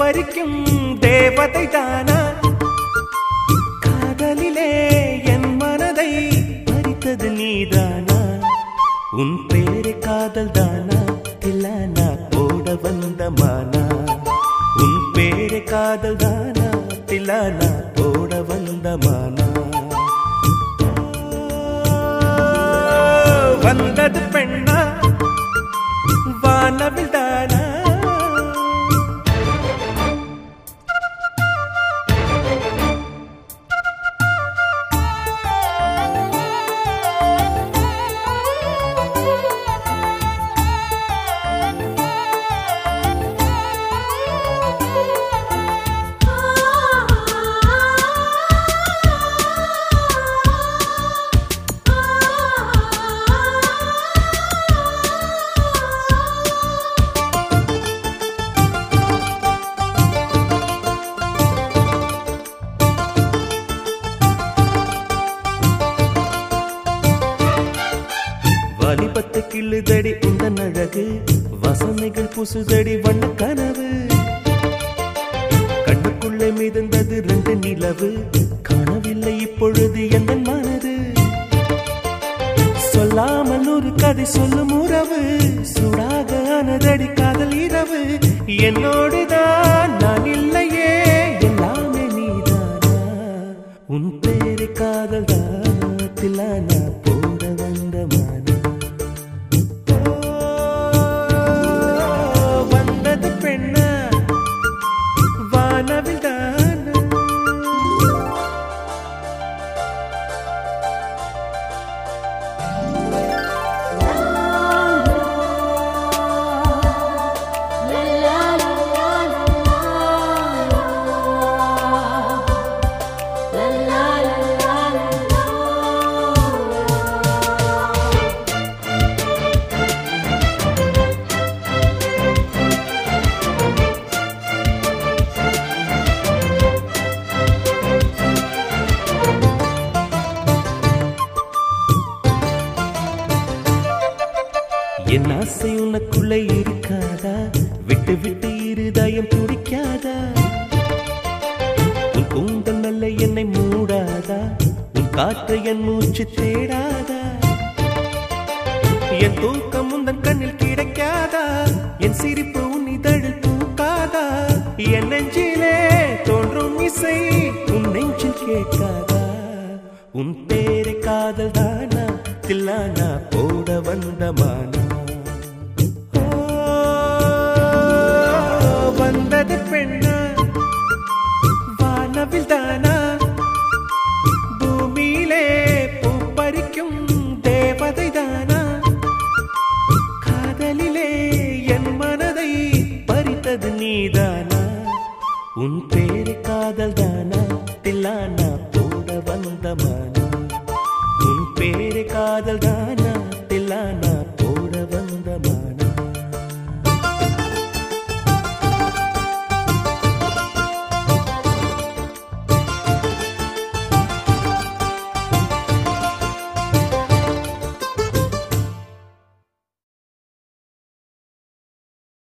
பறிக்கும் தேவதை தானா காதலிலே என் மனதை பறித்தது நீதானா உன் பேரு காதல் தானா தில்லானா போட வந்த மானா உன் பேரு காதல் தானா தில்லானா போட வந்த மானா வந்தது பெண்ணா வானவில் தானா வாலிபத்து கிள்ளுதடி உந்தன் அழகு வசனைகள் புசுதடி வண்ண கனவு கண்ணுக்குள்ளே மிதந்தது 2 நிலவு காணவில்லை இப்பொழுது எந்த மனது சொல்லாமல் ஒரு கதை சொல்லும் உறவு சூடாக ஆனதடி காதல் இரவு என்னோடுதான் நான் இல்லையே எல்லாமே நீதானா உன் பேரு காதல் தானா போட வந்த மானா என் ஆசை உனக்குள்ளே இருக்காதா விட்டு விட்டு இருதயம் துடிக்காதா உன் கூந்தல் நல்ல என்னை மூடாதா உன் காற்று என் மூச்சு தேடாதா என் தூக்கம் உந்தன் கண்ணில் கிடைக்காதா என் சிரிப்பு உன் இதழில் தூக்காதா என் நெஞ்சிலே தோன்றும் இசை உன் நெஞ்சில் கேட்காதா உன் பேரு காதல் தானா தில்லானா போட வந்த மானா வந்தது பெண்ணா வானவில் தானா பூமியிலே பூ பறிக்கும் தேவதை தானா காதலிலே என் மனதை பறித்தது நீதானா உன் பேர்